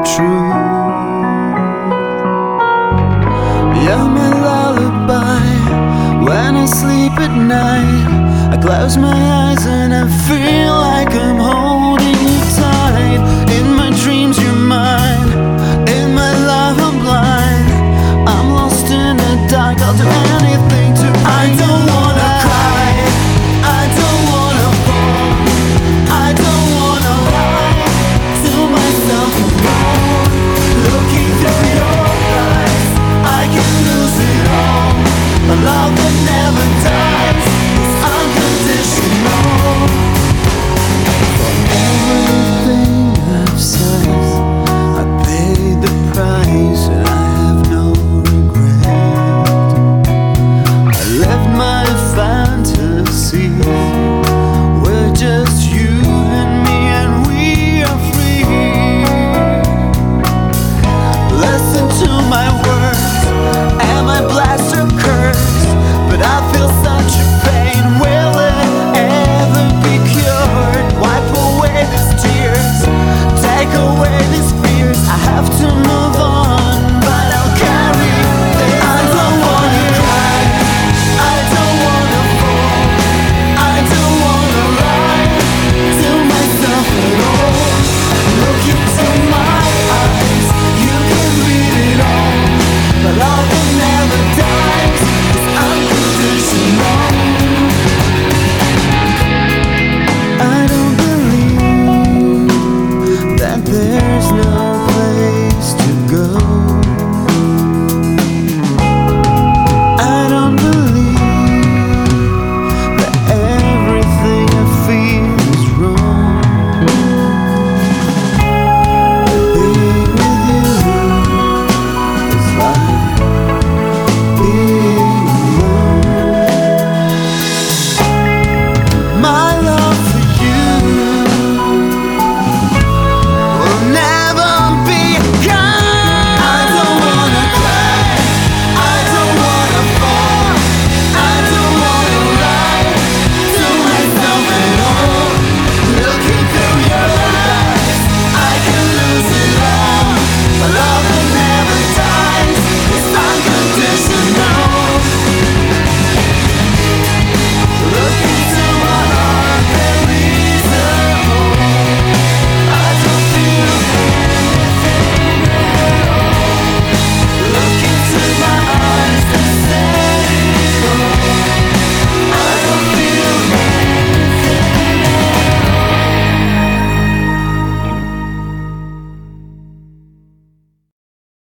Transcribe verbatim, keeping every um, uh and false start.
true. You're my lullaby when I sleep at night. I close my eyes and I feel like I'm holding you tight. In my dreams you're mine, in my love I'm blind. I'm lost in the dark, I'll do anything to I don't wanna cry, I don't wanna fall, I don't wanna lie to myself alone. Looking through your eyes, I can lose it all. A love that never dies is unconditional. For everything I've said, I paid the price and I have no regret. I left my fantasy, we're just you and me and we are free. Listen to my words, am I blessed or cursed? But I feel such a pain, will it ever be cured? Wipe away these tears, take away these fears. I have to move on, but I'll carry this. I don't wanna cry, I don't wanna fall, I don't wanna lie to myself at all. Look into my eyes, you can read it all. But love that never dies is unconditional. I don't believe that there's no